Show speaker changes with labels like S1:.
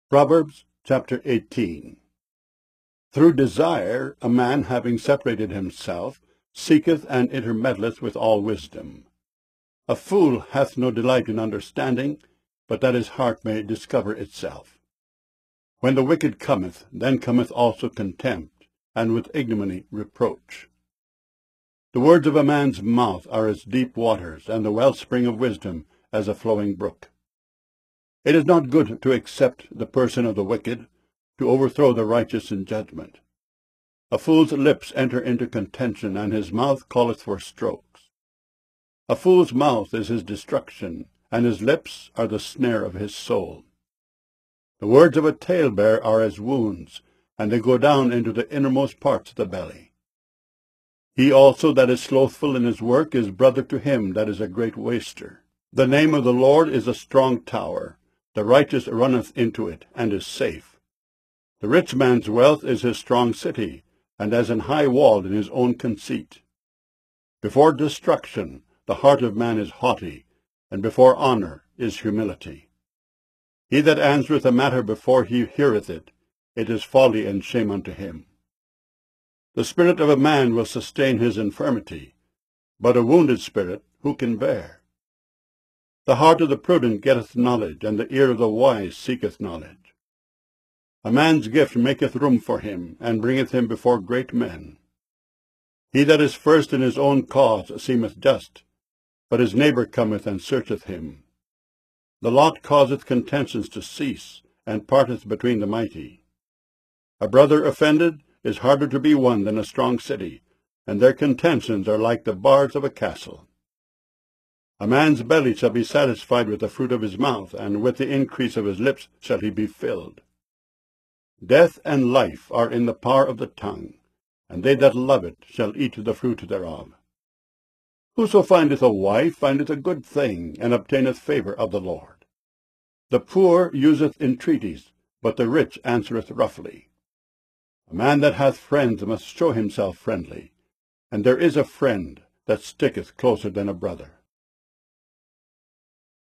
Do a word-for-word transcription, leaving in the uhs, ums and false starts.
S1: Proverbs chapter eighteen. Through desire a man, having separated himself, seeketh and intermeddleth with all wisdom. A fool hath no delight in understanding, but that his heart may discover itself. When the wicked cometh, then cometh also contempt, and with ignominy reproach. The words of a man's mouth are as deep waters, and the wellspring of wisdom as a flowing brook. It is not good to accept the person of the wicked, to overthrow the righteous in judgment. A fool's lips enter into contention, and his mouth calleth for strokes. A fool's mouth is his destruction, and his lips are the snare of his soul. The words of a talebearer are as wounds, and they go down into the innermost parts of the belly. He also that is slothful in his work is brother to him that is a great waster. The name of the Lord is a strong tower. The righteous runneth into it, and is safe. The rich man's wealth is his strong city, and as an high wall in his own conceit. Before destruction the heart of man is haughty, and before honour is humility. He that answereth a matter before he heareth it, it is folly and shame unto him. The spirit of a man will sustain his infirmity, but a wounded spirit who can bear? The heart of the prudent getteth knowledge, and the ear of the wise seeketh knowledge. A man's gift maketh room for him, and bringeth him before great men. He that is first in his own cause seemeth just, but his neighbour cometh and searcheth him. The lot causeth contentions to cease, and parteth between the mighty. A brother offended is harder to be won than a strong city, and their contentions are like the bars of a castle. A man's belly shall be satisfied with the fruit of his mouth, and with the increase of his lips shall he be filled. Death and life are in the power of the tongue, and they that love it shall eat the fruit thereof. Whoso findeth a wife findeth a good thing, and obtaineth favour of the Lord. The poor useth entreaties, but the rich answereth roughly. A man that hath friends must show himself friendly, and there is a friend that sticketh closer than a brother.